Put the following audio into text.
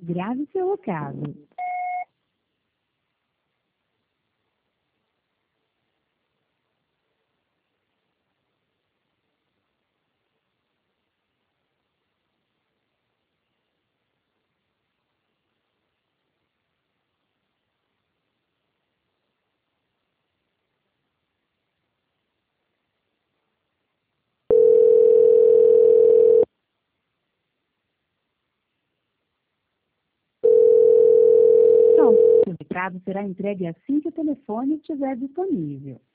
Grave seu recado. Pronto, seu recado será entregue assim que o telefone estiver disponível.